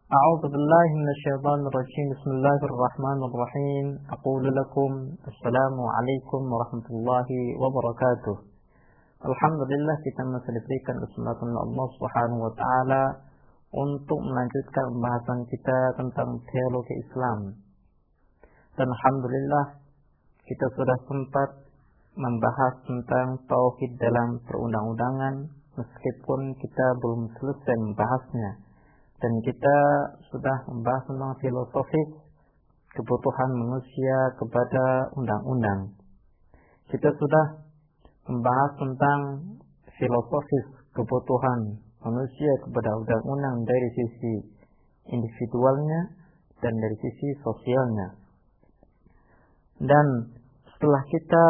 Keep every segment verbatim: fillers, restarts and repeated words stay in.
أعوذ بالله من الشيطان الرجيم بسم الله الرحمن الرحيم أقول لكم السلام عليكم ورحمة الله وبركاته. Alhamdulillah, kita masih diberikan kesempatan Allah Subhanahu wa taala untuk melanjutkan pembahasan kita tentang teologi Islam. Dan alhamdulillah kita sudah sempat membahas tentang tauhid dalam perundang-undangan meskipun kita belum selesai membahasnya. Dan kita sudah membahas tentang filosofis kebutuhan manusia kepada undang-undang. Kita sudah membahas tentang filosofis kebutuhan manusia kepada undang-undang dari sisi individualnya dan dari sisi sosialnya. Dan setelah kita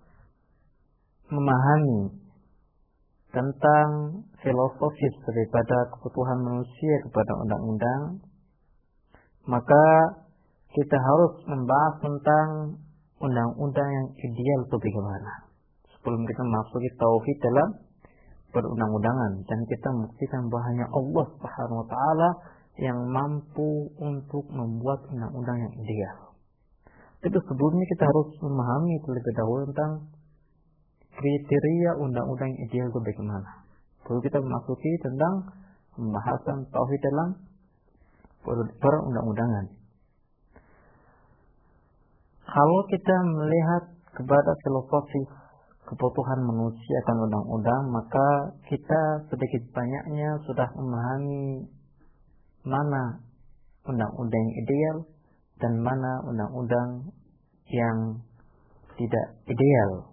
memahami tentang filosofis daripada kebutuhan manusia kepada undang-undang, maka kita harus membahas tentang undang-undang yang ideal itu bagaimana sebelum kita masuk ke tauhid dalam perundang-undangan. Dan kita membuktikan bahwa hanya Allah Subhanahu wa taala yang mampu untuk membuat undang-undang yang ideal. Tapi sebelumnya kita harus memahami terlebih dahulu tentang kriteria undang-undang yang ideal itu bagaimana. Lalu kita memasuki tentang pembahasan tauhid dalam perundang-undangan. Kalau kita melihat kepada filosofi kebutuhan manusia akan undang-undang, maka kita sedikit banyaknya sudah memahami mana undang-undang yang ideal dan mana undang-undang yang tidak ideal.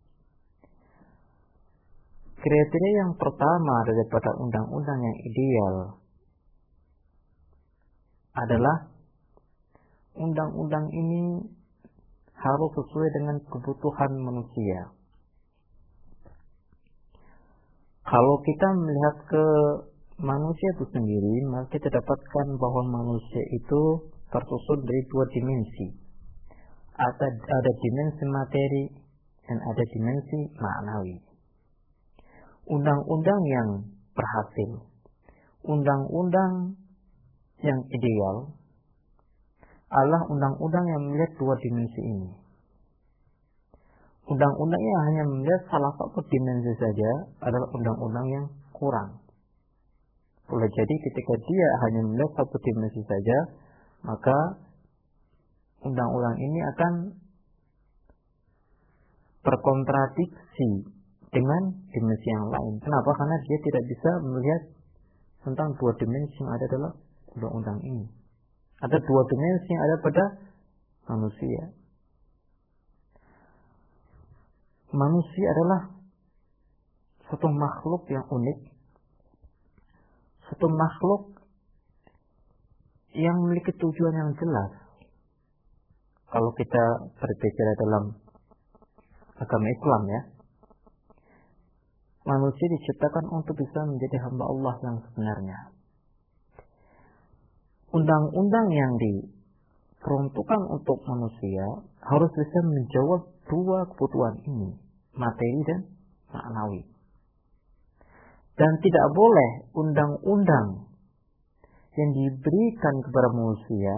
Kriteria yang pertama daripada undang-undang yang ideal adalah undang-undang ini harus sesuai dengan kebutuhan manusia. Kalau kita melihat ke manusia itu sendiri, maka kita dapatkan bahwa manusia itu tersusun dari dua dimensi. Ada, ada dimensi materi dan ada dimensi maknawi. Undang-undang yang berhasil, undang-undang yang ideal adalah undang-undang yang melihat dua dimensi ini. Undang-undang yang hanya melihat salah satu dimensi saja adalah undang-undang yang kurang. Boleh jadi ketika dia hanya melihat satu dimensi saja, maka undang-undang ini akan berkontradiksi dengan dimensi yang lain. Kenapa? Karena dia tidak bisa melihat tentang dua dimensi yang ada dalam undang-undang ini. Ada dua dimensi yang ada pada manusia. Manusia adalah satu makhluk yang unik, satu makhluk yang memiliki tujuan yang jelas. Kalau kita berbicara dalam agama Islam, ya, manusia diciptakan untuk bisa menjadi hamba Allah yang sebenarnya. Undang-undang yang diperuntukkan untuk manusia harus bisa menjawab dua kebutuhan ini, materi dan maknawi. Dan tidak boleh undang-undang yang diberikan kepada manusia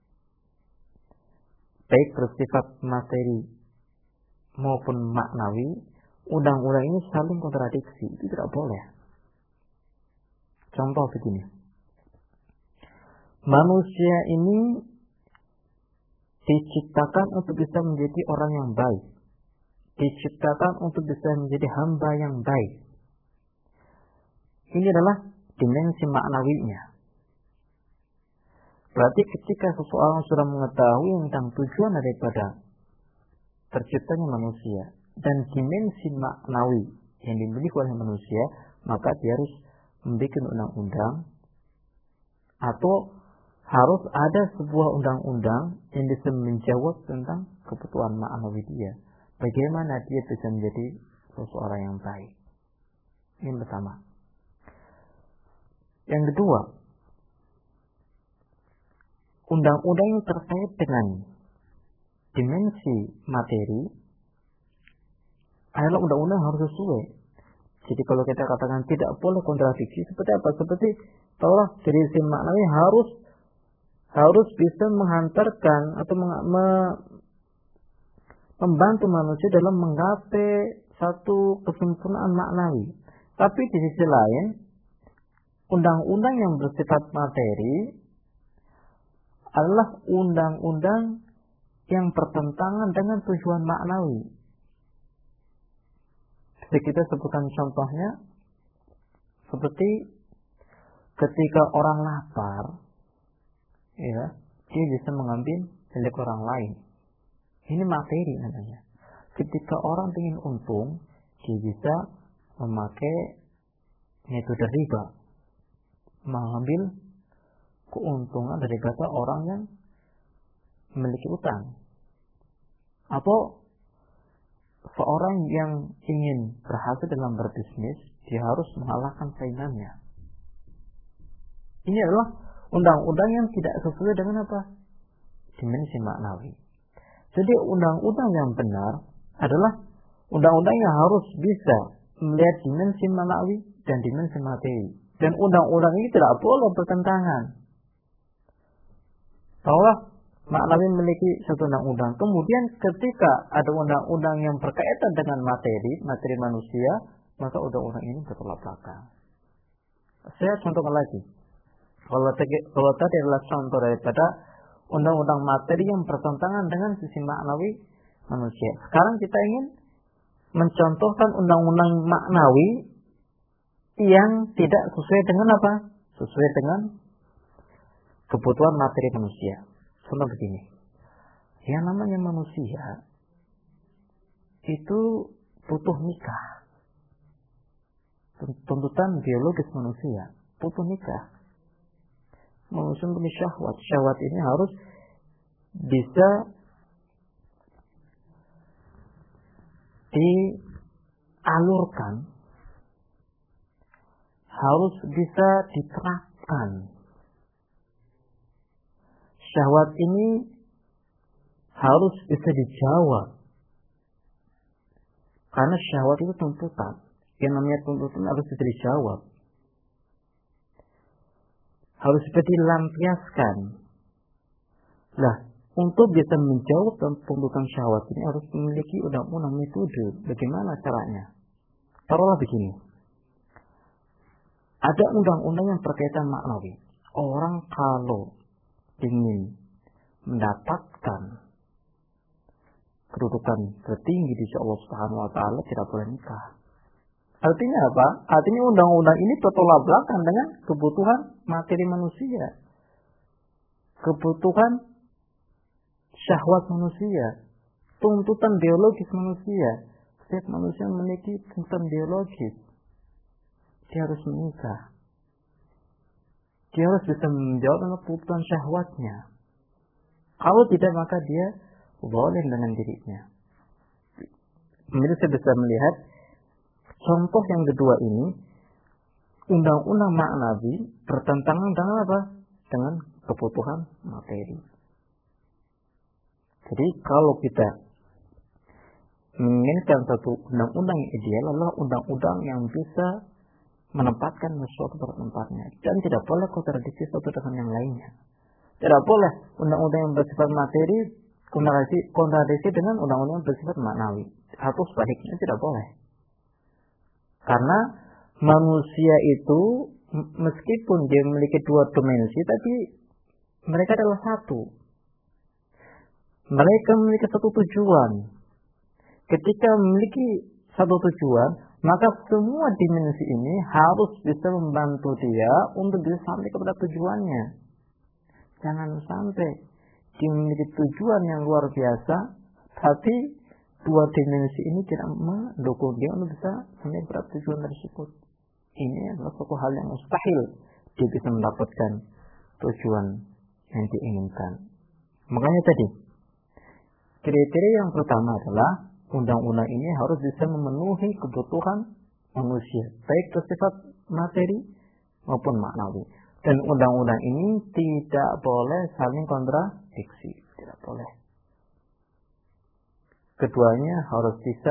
baik bersifat materi maupun maknawi, undang-undang ini saling kontradiksi. Itu tidak boleh. Contoh begini. Manusia ini diciptakan untuk bisa menjadi orang yang baik. Diciptakan untuk bisa menjadi hamba yang baik. Ini adalah dimensi maknawinya. Berarti ketika seseorang sudah mengetahui tentang tujuan daripada terciptanya manusia dan dimensi maknawi yang dimiliki oleh manusia, maka dia harus membuat undang-undang atau harus ada sebuah undang-undang yang bisa menjawab tentang kebutuhan maknawi dia. Bagaimana dia bisa menjadi seseorang yang baik. Ini pertama. Yang kedua, undang-undang yang terkait dengan dimensi materi adalah undang-undang harus sesuai. Jadi kalau kita katakan tidak boleh kontradiksi, seperti apa? Seperti Taulah dari sisi maknawi harus harus bisa menghantarkan atau meng- me- membantu manusia dalam menggapai satu kesempurnaan maknawi. Tapi di sisi lain, undang-undang yang bersifat materi adalah undang-undang yang bertentangan dengan tujuan maknawi. Jadi kita sebutkan contohnya, seperti ketika orang lapar, ya, dia bisa mengambil milik orang lain. Ini materi namanya. Ketika orang ingin untung, dia bisa memakai metode riba, mengambil keuntungan daripada orang yang memiliki utang. Atau seorang yang ingin berhasil dalam berbisnis, dia harus mengalahkan saingannya. Ini adalah undang-undang yang tidak sesuai dengan apa? Dimensi maknawi. Jadi undang-undang yang benar adalah undang-undang yang harus bisa melihat dimensi maknawi dan dimensi materi. Dan undang-undang ini tidak boleh bertentangan. Bahwa maknawi memiliki satu undang-undang. Kemudian ketika ada undang-undang yang berkaitan dengan materi, materi manusia, maka undang-undang ini bertolak belakang. Saya contohkan lagi. Kalau tadi, kalau tadi adalah contoh daripada undang-undang materi yang bertentangan dengan sisi maknawi manusia. Sekarang kita ingin mencontohkan undang-undang maknawi yang tidak sesuai dengan apa? Sesuai dengan kebutuhan materi manusia. Contoh begini. Yang namanya manusia itu butuh nikah. Tuntutan biologis manusia butuh nikah. Manusia mempunyai syahwat. Syahwat ini harus bisa dialurkan, harus bisa diterapkan. Syahwat ini harus bisa dijawab. Karena syahwat itu tuntutan. Yang namanya tuntutan harus bisa dijawab. Harus bisa dilampiaskan. Nah, untuk bisa menjawab tuntutan syahwat ini harus memiliki undang-undang metode. Bagaimana caranya? Taruhlah begini. Ada undang-undang yang berkaitan maknawi. Orang kalau ingin mendapatkan kedudukan tertinggi di sisi Allah Subhanahu wa taala tidak boleh nikah. Artinya apa? Artinya undang-undang ini bertolak belakang dengan kebutuhan materi manusia. Kebutuhan syahwat manusia. Tuntutan biologis manusia. Setiap manusia memiliki tuntutan biologis. Dia harus menikah. Dia harus bisa menjawab dengan tuntutan syahwatnya. Kalau tidak maka dia zalim dengan dirinya. Kemudian saya bisa melihat contoh yang kedua ini, undang-undang maknawi bertentangan dengan apa? Dengan kebutuhan materi. Jadi kalau kita menginginkan satu undang-undang yang ideal adalah undang-undang yang bisa menempatkan sesuatu pada tempatnya dan tidak boleh kontradiksi satu dengan yang lainnya. Tidak boleh undang-undang yang bersifat materi kontradiksi, kontradiksi dengan undang-undang yang bersifat maknawi, atau sebaliknya tidak boleh. Karena manusia itu meskipun dia memiliki dua dimensi, tapi mereka adalah satu. Mereka memiliki satu tujuan. Ketika memiliki satu tujuan, maka semua dimensi ini harus bisa membantu dia untuk bisa sampai kepada tujuannya. Jangan sampai dia memiliki tujuan yang luar biasa, tapi dua dimensi ini tidak mendukung dia untuk bisa sampai kepada tujuan tersebut. Ini adalah suatu hal yang mustahil dia bisa mendapatkan tujuan yang diinginkan. Makanya tadi, kriteria yang pertama adalah undang-undang ini harus bisa memenuhi kebutuhan manusia, baik bersifat materi maupun maknawi. Dan undang-undang ini tidak boleh saling kontradiksi, tidak boleh. Keduanya harus bisa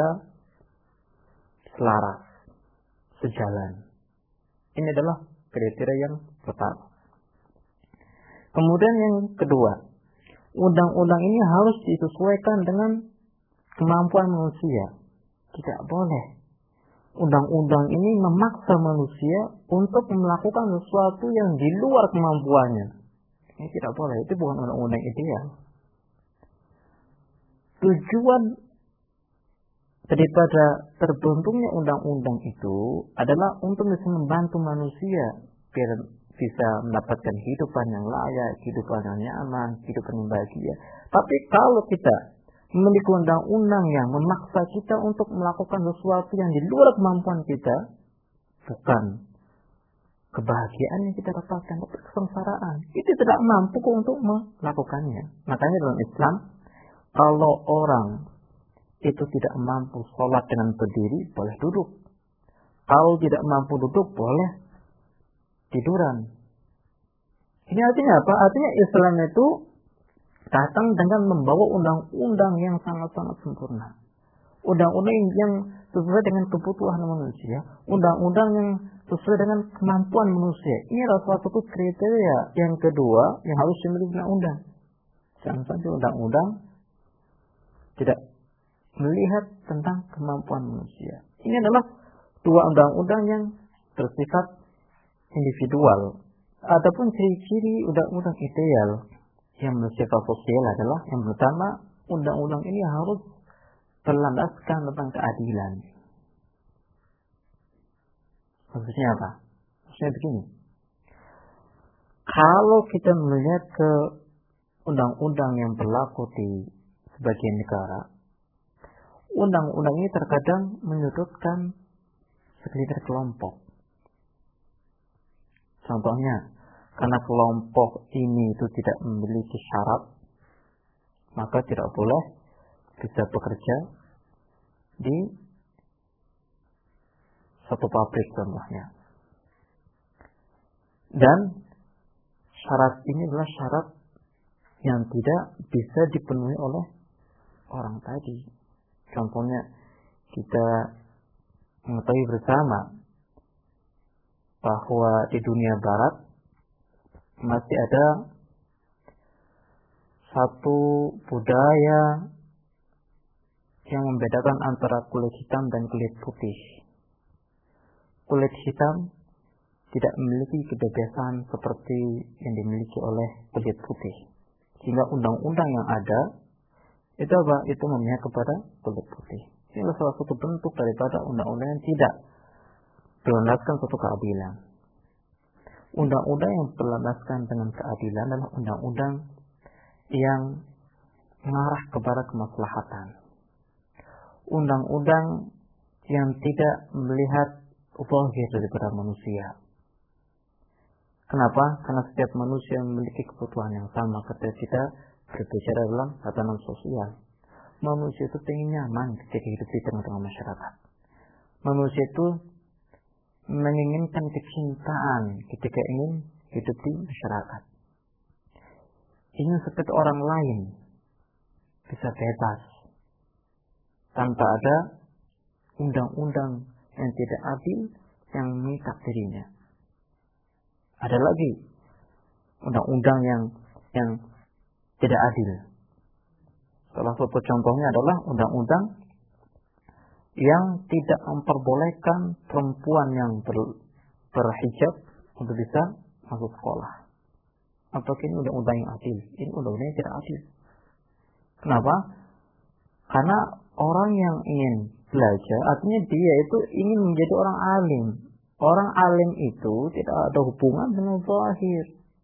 selaras, sejalan. Ini adalah kriteria yang Pertama. Kemudian yang kedua, undang-undang ini harus disesuaikan dengan kemampuan manusia. Tidak boleh undang-undang ini memaksa manusia untuk melakukan sesuatu yang di luar kemampuannya. Ini tidak boleh, itu bukan undang-undang ideal. Tujuan daripada terbentuknya undang-undang itu adalah untuk bisa membantu manusia biar bisa mendapatkan kehidupan yang layak, kehidupan yang nyaman, kehidupan yang bahagia. Tapi kalau kita memiliki undang-undang yang memaksa kita untuk melakukan sesuatu yang di luar kemampuan kita, bukan kebahagiaan yang kita dapatkan, tapi kesengsaraan. Kita tidak mampu untuk melakukannya. Makanya dalam Islam, kalau orang itu tidak mampu sholat dengan berdiri, boleh duduk. Kalau tidak mampu duduk, boleh tiduran. Ini artinya apa? Artinya Islam itu datang dengan membawa undang-undang yang sangat-sangat sempurna. Undang-undang yang sesuai dengan kebutuhan manusia. Undang-undang yang sesuai dengan kemampuan manusia. Ini adalah suatu kriteria yang kedua yang harus dimiliki undang-undang. Jangan sampai undang-undang tidak melihat tentang kemampuan manusia. Ini adalah dua undang-undang yang bersifat individual. Adapun ciri-ciri undang-undang ideal yang bersifat sosial adalah yang pertama, undang-undang ini harus berlandaskan tentang keadilan. Maksudnya apa? Maksudnya begini. Kalau kita melihat ke undang-undang yang berlaku di sebagian negara, undang-undang ini terkadang menyudutkan segelintir kelompok. Contohnya, karena kelompok ini itu tidak memiliki syarat, maka tidak boleh bisa bekerja di satu pabrik contohnya. Dan syarat ini adalah syarat yang tidak bisa dipenuhi oleh orang tadi. Contohnya, kita mengetahui bersama bahwa di dunia barat masih ada satu budaya yang membedakan antara kulit hitam dan kulit putih. Kulit hitam tidak memiliki kebebasan seperti yang dimiliki oleh kulit putih. Sehingga undang-undang yang ada itu apa? Itu memihak kepada kulit putih. Ini adalah salah satu bentuk daripada undang-undang yang tidak berlandaskan suatu keadilan. Undang-undang yang berlandaskan dengan keadilan adalah undang-undang yang mengarah kepada kemaslahatan. Undang-undang yang tidak melihat zahir daripada manusia. Kenapa? Karena setiap manusia memiliki kebutuhan yang sama. Ketika kita berbicara dalam tatanan sosial, manusia itu ingin nyaman ketika hidup di tengah-tengah masyarakat. Manusia itu menginginkan kecintaan ketika ingin hidup di masyarakat. Ingin seperti orang lain, bisa bebas tanpa ada undang-undang yang tidak adil yang mengikat dirinya. Ada lagi undang-undang yang yang tidak adil. Salah satu contohnya adalah undang-undang yang tidak memperbolehkan perempuan yang ber, berhijab untuk bisa masuk sekolah. Apakah ini undang-undang yang adil? Ini undang-undang yang tidak adil. Kenapa? Karena orang yang ingin belajar, artinya dia itu ingin menjadi orang alim. Orang alim itu tidak ada hubungan dengan zahir.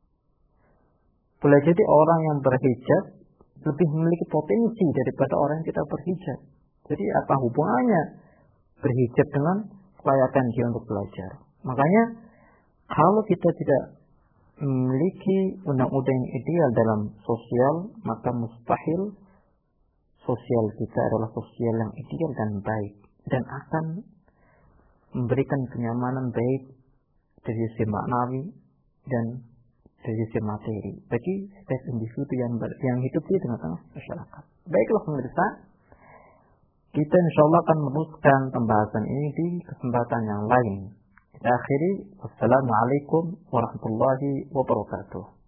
Boleh jadi orang yang berhijab lebih memiliki potensi daripada orang yang tidak berhijab. Jadi apa hubungannya berhijab dengan kelayakan dia untuk belajar? Makanya kalau kita tidak memiliki undang-undang yang ideal dalam sosial, maka mustahil sosial kita adalah sosial yang ideal dan baik, dan akan memberikan kenyamanan baik dari sisi maknawi dan dari sisi materi bagi setiap individu yang ber, yang hidup di tengah-tengah masyarakat. Baiklah pemirsa, kita insya Allah akan meneruskan pembahasan ini di kesempatan yang lain. Akhiri, wassalamualaikum warahmatullahi wabarakatuh.